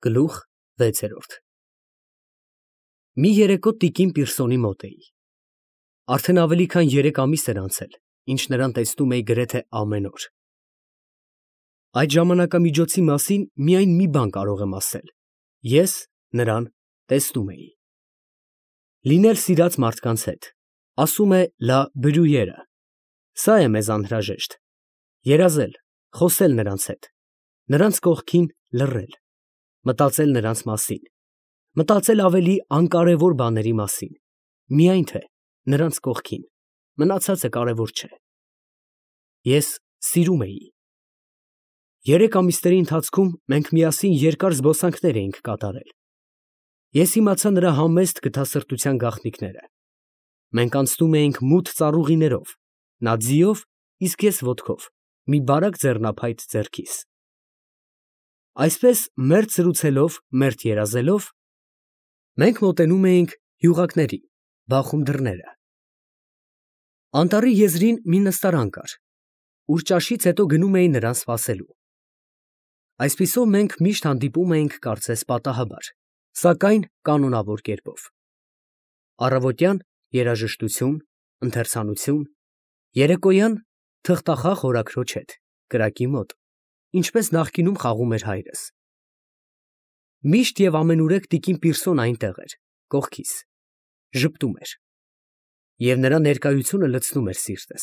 Գլուխ 6 Մի երեկո տիկին Պիրսոնի մոտ էի։ Արդեն ավելի քան 3 ամիս էր անցել, ինչ նրան տեսնում էի գրեթե ամեն օր։ Այդ ժամանակամիջոցի մասին միայն մի բան կարող եմ ասել. ես նրան տեսնում էի։ Լինել սիրած մարդկանց հետ, ասում է Լա Բրյույերը, սա է մեզ անհրաժեշտ, երազել, խոսել նրանց հետ, նրանց կողքին լռել, մտածել նրանց մասին, մտածել ավելի անկարևոր բաների մասին, միայն թե նրանց կողքին, մնացածը կարևոր չէ։ Ես սիրում էի։ 3 ամիսների ընթացքում մենք միասին երկար զբոսանքներ էինք կատարել։ Ես իմացա նրա համեստ գթասրտության գաղտնիքները։ Մենք անցնում էինք մութ ծառուղիներով, նա ձիով, իսկ ես ոտքով, մի բարակ ձեռնափայտ ձեռքիս։ Այսպես մերթ զրուցելով, մերթ երազելով, մենք մոտենում էինք հյուղակների, բախում դռները։ Անտառի եզրին մի նստարան կար, ուր ճաշից հետո գնում էի նրան սպասելու։ Այսպիսով մենք միշտ հանդիպում էինք կարծես պատահաբար, սակայն կանոնավոր կերպով։ Առավոտյան երաժշտություն, ընթերցանություն, երեկոյան թղթախաղ հորաքրոջ հետ, կրակի մոտ, ինչպես նախկինում խաղում էր հայրս։ Միշտ և ամենուրեք տիկին Պիրսոն այնտեղ էր, կողքիս, ժպտում էր, և նրա ներկայությունը լցնում էր սիրտս։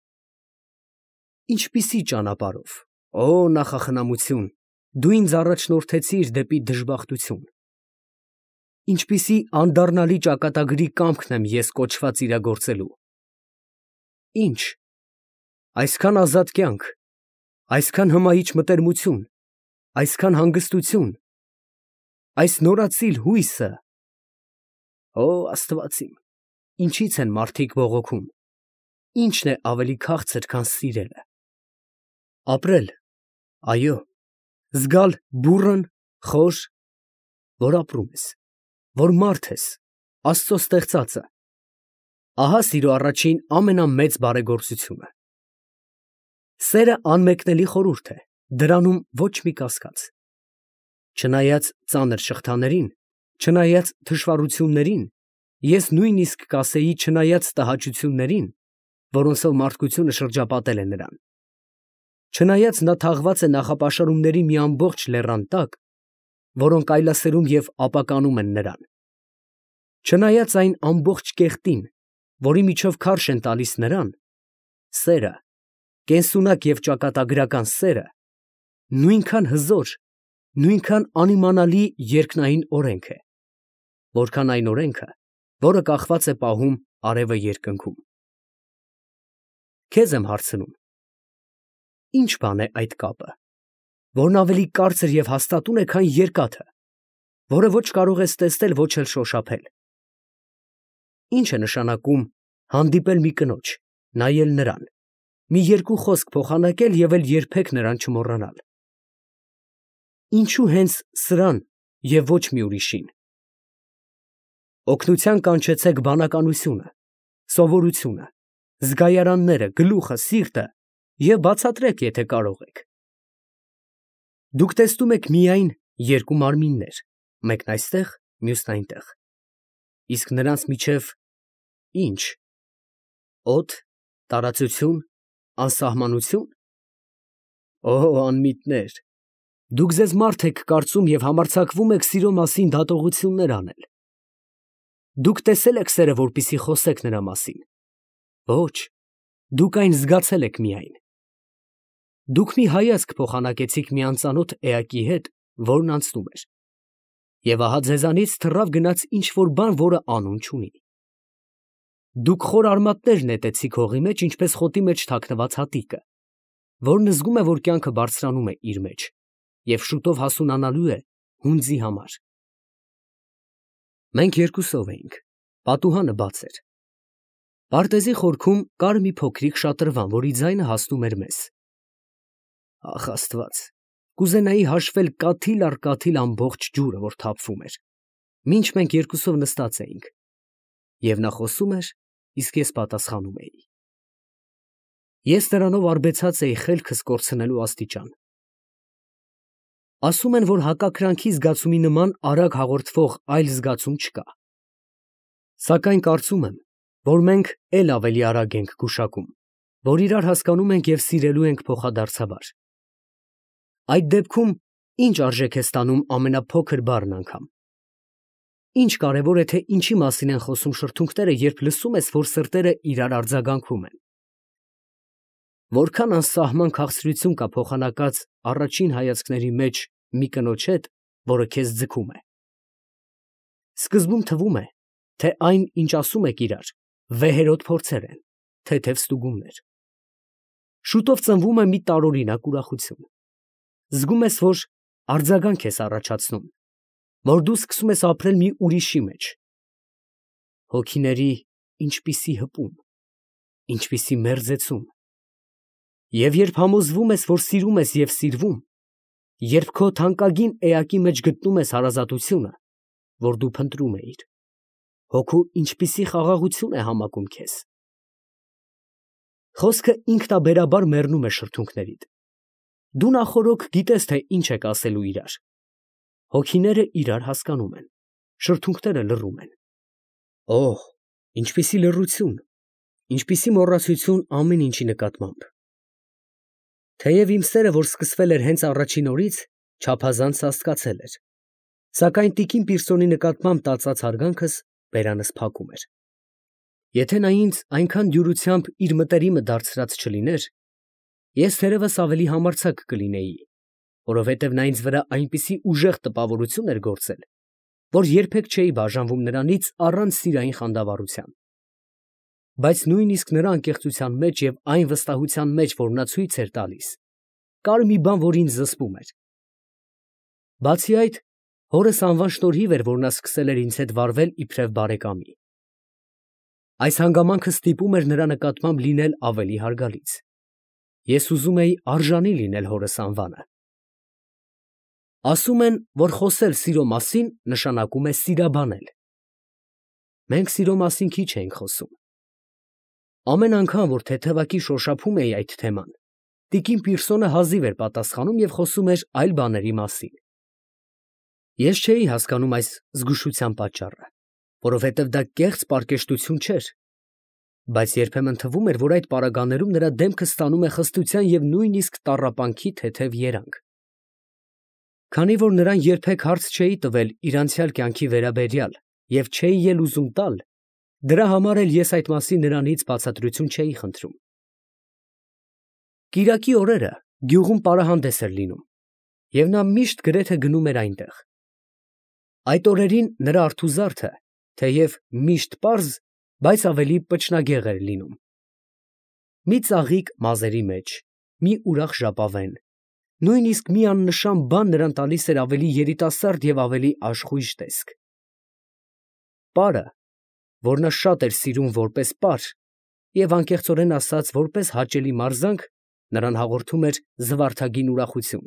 Ինչպիսի ճանապարհով, օ նախախնամություն, դու ինձ առաջնորդեցիր դեպի դժբախտություն։ Ինչպիսի անդառնալի ճակատագրի կամքն եմ ես կոչված իրագործելու։ Ինչ, այսքան ազատ կյանք, այսքան հմայիչ մտերմություն, այսքան հանգստություն, այս նորածիլ հույսը։ Օ Աստված իմ, ինչից են մարդիկ բողոքում, ինչն է ավելի քաղցր, քան սիրելը։ Ապրել, այո, զգալ բուռն, խոր, որ ապրում ես, որ մարդ ես, Աստծո ստեղծածը։ Ահա սիրո առաջին ամենամեծ բարեգործությունը։ Սերը անմեկնելի խորհուրդ է, դրանում ոչ մի կասկած։ Չնայած ծանր շղթաներին, չնայած թշվառություններին, ես նույնիսկ կասեի չնայած տհաճություններին, որոնցով մարդկությունը շրջապատել է նրան, չնայած նա թաղված է նախապաշարումների մի ամբողջ լեռան տակ, որոնք այլասերում և ապականում են նրան, չնայած այն ամբողջ կեղտին, որի միջով քարշ են տալիս նրան, սերը, կենսունակ և ճակատագրական սերը, նույնքան հզոր, նույնքան անիմանալի երկնային օրենք է, որքան այն օրենքը, որը կախված է պահում արևը երկնքում։ Քեզ եմ հարցնում. ի՞նչ բան է այդ կապը, որն ավելի կարծր և հաստատուն է, քան երկաթը, որը ոչ կարող ես տեսնել, ոչ էլ շոշափել։ Ի՞նչ է նշանակում հանդիպել մի կնոջ, նայել նրան, մի երկու խոսք փոխանակել և էլ երբեք նրան չմոռանալ։ Ինչո՞ւ հենց սրան և ոչ մի ուրիշին։ Օգնության կանչեցեք բանականությունը, սովորությունը, զգայարանները, գլուխը, սիրտը և բացատրեք, եթե կարող եք։ Դուք տեսնում եք միայն երկու մարմիններ, մեկն այստեղ, մյուսն այնտեղ, իսկ նրանց միջև ի՞նչ, օդ, տարածություն, անսահմանություն։ Օ անմիտներ, դուք ձեզ մարդ եք կարծում և համարձակվում եք սիրո մասին դատողություններ անել։ Դուք տեսե՞լ եք սերը, որպեսզի խոսեք նրա մասին։ Ոչ, դուք այն զգացել եք միայն։ Դուք մի հայացք փոխանակեցիք մի անծանոթ էակի հետ, որն անցնում էր, և ահա ձեզանից թռավ գնաց ինչ֊որ բան, որը անուն չունի։ Դուք խոր արմատներ նետեցիք հողի մեջ, ինչպես խոտի մեջ թաքնված հատիկը, որն զգում է, որ կյանքը բարձրանում է իր մեջ և շուտով հասունանալու է հունձի համար։ Մենք երկուսով էինք, պատուհանը բաց էր։ Պարտեզի խորքում կար մի փոքրիկ շատրվան, որի ձայնը հասնում էր մեզ։ Ախ Աստված, կուզենայի հաշվել կաթիլ առ կաթիլ ամբողջ ջուրը, որ թափվում էր, մինչ մենք երկուսով նստած էինք, և նա խոսում էր, իսկ ես պատասխանում էի։ Ես նրանով արբեցած էի խելքս կորցնելու աստիճան։ Ասում են, որ հակակրանքի զգացումի նման արագ հաղորդվող այլ զգացում չկա։ Սակայն կարծում եմ, որ մենք էլ ավելի արագ ենք գուշակում, որ իրար հասկանում ենք և սիրելու ենք փոխադարձաբար։ Այդ դեպքում ինչ արժեք է ստանում ամենափոքր բառն անգամ։ Ինչ կարևոր է, թե ինչի մասին են խոսում շրթունքները, երբ լսում ես, որ սրտերը իրար արձագանքում են։ Որքան անսահման քաղցրություն կա փոխանակած առաջին հայացքների մեջ մի կնոջ հետ, որը քեզ ձգում է։ Սկզբում թվում է, թե այն, ինչ ասում եք իրար, վեհերոտ փորձեր են, թեթև ստուգումներ։ Շուտով ծնվում է մի տարօրինակ ուրախություն։ Զգում ես, որ արձագանք ես առաջացնում, որ դու սկսում ես ապրել մի ուրիշի մեջ։ Հոգիների ինչպիսի հպում, ինչպիսի մերձեցում։ Եվ երբ համոզվում ես, որ սիրում ես և սիրվում, երբ քո թանկագին էակի մեջ գտնում ես հարազատությունը, որ դու փնտրում էիր, հոգու ինչպիսի խաղաղություն է համակում քեզ։ Խոսքը ինքնաբերաբար մեռնում է շրթունքներիդ։ Դու նախօրոք գիտես, թե ինչ եք ասելու իրար։ Հոգիները իրար հասկանում են, շրթունքները լռում են։ Օհ, ինչպիսի լռություն, ինչպիսի մոռացություն ամեն ինչի նկատմամբ։ Թեև իմ սերը, որ սկսվել էր հենց առաջին օրից, չափազանց սաստկացել էր, սակայն տիկին Պիրսոնի նկատմամբ տածած հարգանքս բերանս փակում էր։ Եթե նա ինձ այնքան դյուրությամբ իր մտերիմը դարձրած չլիներ, ես թերևս ավելի համարձակ կլինեի, որովհետև նա ինձ վրա այնպիսի ուժեղ տպավորություն էր գործել, որ երբեք չէի բաժանվում նրանից առանց սիրային խանդավառության։ Բայց նույնիսկ նրա անկեղծության մեջ և այն վստահության մեջ, որ նա ցույց էր տալիս, կար մի բան, որ ինձ զսպում էր։ Բացի այդ, հորս անվան շնորհիվ էր, որ նա սկսել էր ինձ հետ վարվել իբրև բարեկամի։ Այս հանգամանքը ստիպում էր նրա նկատմամբ լինել ավելի հարգալից։ Ես ուզում էի արժանի լինել հորս անվանը։ Ասում են, որ խոսել սիրո մասին նշանակում է սիրաբանել։ Մենք սիրո մասին քիչ էինք խոսում։ Ամեն անգամ, որ թեթևակի շոշափում էի այդ թեման, տիկին Պիրսոնը հազիվ էր պատասխանում և խոսում էր այլ բաների մասին։ Ես չէի հասկանում այս զգուշության պատճառը, որովհետև դա կեղծ պարկեշտություն չէր, բայց երբեմն թվում էր, որ այդ պարագաներում նրա դեմքը ստանում է խստության և նույնիսկ տառապանքի թեթև երանգ։ Քանի որ նրան երբեք հարց չէի տվել իր անցյալ կյանքի վերաբերյալ և չէի էլ ուզում տալ, դրա համար էլ ես այդ մասին նրանից բացատրություն չէի խնդրում։ Կիրակի օրերը գյուղում պարահանդես էր լինում, և նա միշտ գրեթե գնում էր այնտեղ։ Այդ օրերին նրա արթուզարդը, թեև միշտ պարզ, բայց ավելի պճնագեղ էր լինում։ Մի ծաղիկ մազերի մեջ, մի ուրախ ժապավեն, նույնիսկ մի աննշան բան նրան տալիս էր ավելի երիտասարդ և ավելի աշխույժ տեսք։ Պարը, որ նա շատ էր սիրում որպես պար, և անկեղծորեն ասած որպես հաճելի մարզանք, նրան հաղորդում էր զվարթագին ուրախություն։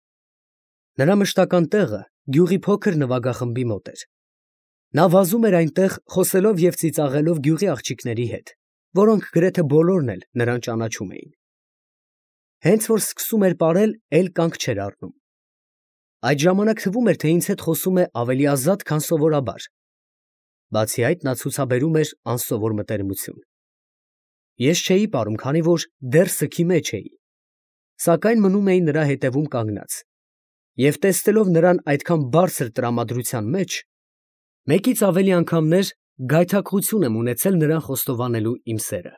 Նրա մշտական տեղը գյուղի փոքր նվագախմբի մոտ էր։ Նա վազում էր այնտեղ, խոսելով և ծիծաղելով գյուղի աղջիկների հետ, որոնք գրեթե բոլորն էլ նրան ճանաչում էին։ Հենց որ սկսում էր պարել, էլ կանգ չէր առնում։ Այդ ժամանակ թվում էր, թե ինձ հետ խոսում է ավելի ազատ, քան սովորաբար։ Բացի այդ, նա ցուցաբերում էր անսովոր մտերմություն։ Ես չէի պարում, քանի որ դեռ սգի մեջ էի, սակայն մնում էի նրա հետևում կանգնած, և տեսնելով նրան այդքան բարձր տրամադրության մեջ, մեկից ավելի անգամներ գայթակղություն եմ ունեցել նրան խոստովանելու իմ սերը։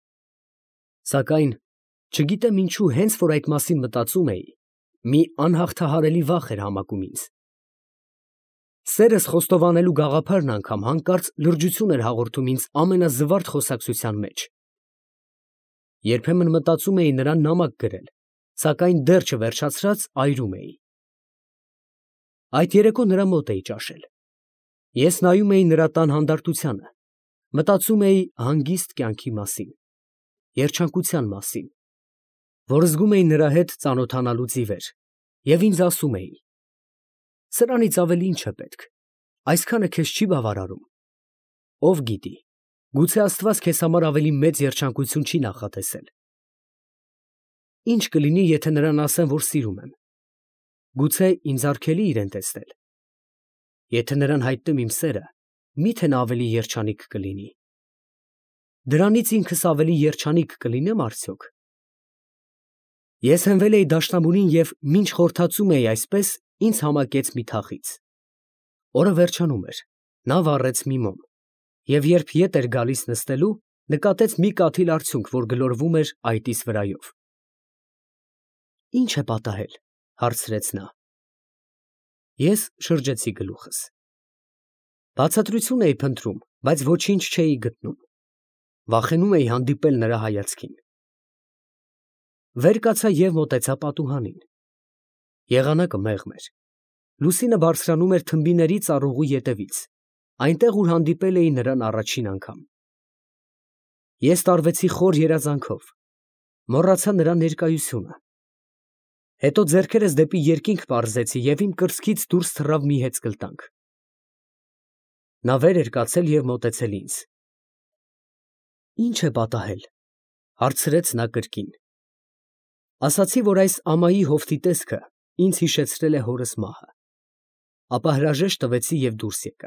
Սակայն, չգիտեմ ինչու, հենց որ այդ մասին մտածում էի, մի անհաղթահարելի վախ էր համակում ինձ։ Սերս խոստովանելու գաղափարն անգամ հանկարծ լրջություն էր հաղորդում ինձ ամենազվարթ խոսակցության մեջ։ Երբեմն մտածում էի նրան նամակ գրել, սակայն դեռ չվերջացրած այրում էի։ Այդ երեկո նրա մոտ էի ճաշել։ Ես նայում էի նրա տան հանդարտությանը, մտածում էի հանգիստ կյանքի մասին, երջանկության մասին, որ զգում էի նրա հետ ծանոթանալուց ի վեր, և ինձ ասում էի. սրանից ավելի ինչ է պետք, այսքանը քեզ չի բավարարում։ Ով գիտի, գուցե Աստված քեզ համար ավելի մեծ երջանկություն չի նախատեսել։ Ինչ կլինի, եթե նրան ասեմ, որ սիրում եմ։ Գուցե ինձ արգելի իրեն տեսնել։ Եթե նրան հայտնեմ իմ սերը, միթե նա ավելի երջանիկ կլինի։ Դրանից ինքս ավելի երջանիկ կլինեմ արդյոք։ Ես հենվել էի դաշնամուրին և մինչ խորթացում էի այսպես, ինձ համակեց մի թախիծ։ Օրը վերջանում էր, նա վառեց մի մոմ, և երբ ետ էր գալիս նստելու, նկատեց մի կաթիլ արցունք, որ գլորվում էր այտիս վրայով։ Ի՞նչ է պատահել, հարցրեց նա։ Ես շրջեցի գլուխս։ Բացատրություն էի փնտրում, բայց ոչինչ չէի գտնում։ Վախենում էի հանդիպել նրա հայացքին։ Վեր կացա և մոտեցա պատուհանին։ Եղանակը մեղմ էր։ Լուսինը բարձրանում էր թմբիների ծառուղու ետևից, այնտեղ, ուր հանդիպել էի նրան առաջին անգամ։ Ես տարվեցի խոր երազանքով, մոռացա նրա ներկայությունը։ Հետո ձեռքերս դեպի երկինք պարզեցի և իմ կրծքից դուրս թռավ մի հեծկլտանք։ Նա վեր էր կացել և մոտեցել ինձ։ Ի՞նչ է պատահել, հարցրեց նա կրկին։ Ասացի, որ այս ամայի հովտի տեսքը ինձ հիշեցրել է հորս մահը, ապա հրաժեշտ տվեցի և դուրս եկա։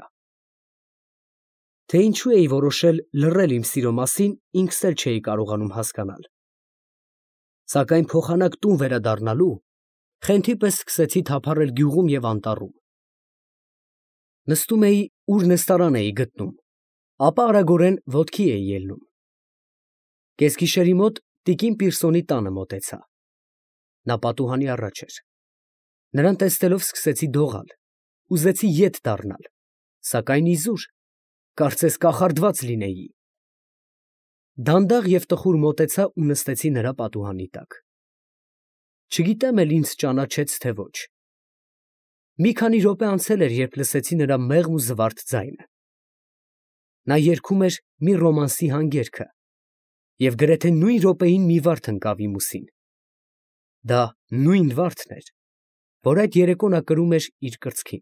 Թե ինչու էի որոշել լռել իմ սիրո մասին, ինքս էլ չէի կարողանում հասկանալ։ Սակայն փոխանակ տուն վերադառնալու, խենթի պես սկսեցի թափառել գյուղում և անտառում։ Նստում էի, ուր նստարան էի գտնում, ապա արագորեն ոտքի էի ելնում։ Կեսգիշերի մոտ տիկին Պիրսոնի տանը մոտեցա։ Նա պատուհանի առաջ էր։ Նրան տեսնելով սկսեցի դողալ, ուզեցի ետ դառնալ, սակայն իզուր, կարծես կախարդված լինեի։ Դանդաղ և տխուր մոտեցա ու նստեցի նրա պատուհանի տակ։ Չգիտեմ էլ ինձ ճանաչեց, թե ոչ։ Մի քանի րոպե անցել էր, երբ լսեցի նրա մեղմ ու զվարթ ձայնը։ Նա երգում էր մի ռոմանսի հանգերքը, և գրեթե նույն րոպեին մի վարդ ընկավ իմ ուսին։ Դա նույն վարդն էր, որ այդ երեկո նա կրում էր իր կրծքին։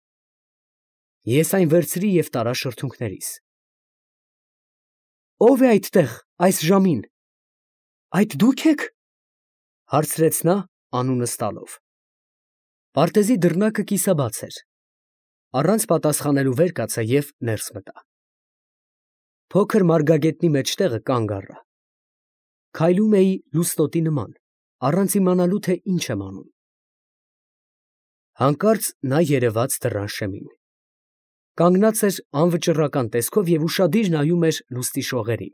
Ես այն վերցրի և տարա շրթունքներիս։ Ո՞վ է այդտեղ այս ժամին։ Այդ դու՞ք եք, հարցրեց նա անունս տալով։ Պարտեզի դռնակը կիսաբաց էր։ Առանց պատասխանելու վեր կացա և ներս մտա։ Փոքր մարգագետնի մեջտեղը կանգ առա։ Քայլում էի լուստոտի նման, առանց իմանալու, թե ինչ եմ անում։ Հանկարծ նա երևաց դռան շեմին։ Կանգնած էր անվճռական տեսքով և ուշադիր նայում էր լուստի շողերին։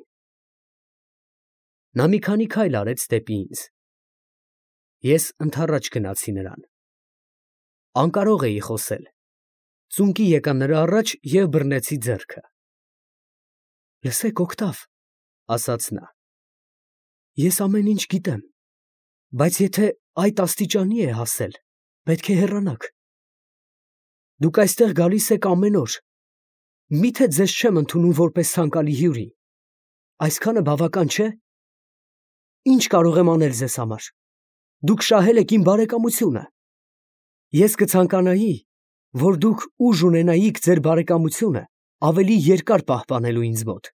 Նա մի քանի քայլ արեց դեպի ինձ։ Ես ընդառաջ գնացի նրան։ Անկարող էի խոսել։ Ծունկի եկա նրա առաջ և բռնեցի ձեռքը։ Լսեք, օգտավ, ասաց նա։ Ես ամեն ինչ գիտեմ, բայց եթե այդ աստիճանի է հասել, պետք է հեռանաք։ Դուք այստեղ գալիս եք ամեն օր։ Միթե ձեզ չեմ ընդունում որպես ցանկալի հյուրի։ Այսքանը բավական չէ։ Ինչ կարող եմ անել ձեզ համար։ Դուք շահել եք իմ բարեկամությունը։ Ես կցանկանայի, որ դուք ուժ ունենայիք ձեր բարեկամությունը ավելի երկար պահպանելու ինձ մոտ։